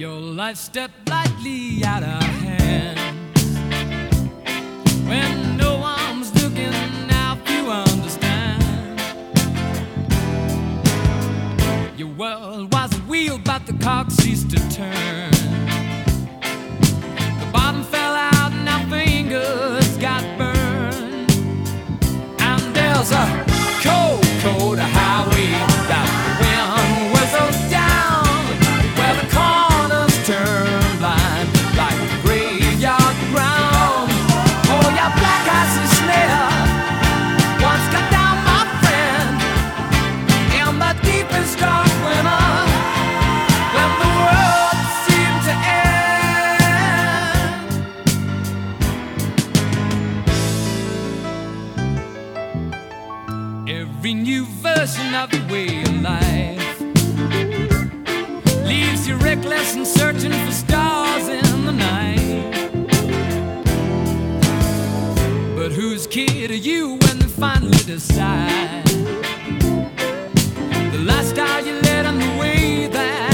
Your life stepped lightly out of hand. When no one was looking, now you understand. Your world was a wheel, but the cog ceased to turn. The bottom fell out and our fingers got burned. And there's a cold, cold highway that the wind whistles down, where the corners turn blind like the graveyard ground. Oh, your black icy snare once got down, my friend, in the deepest dark winter, when the world seemed to end. Every new version of your way of life leaves you reckless and searching for stars in the night. But whose kid are you when they finally decide the lifestyle you led and the way that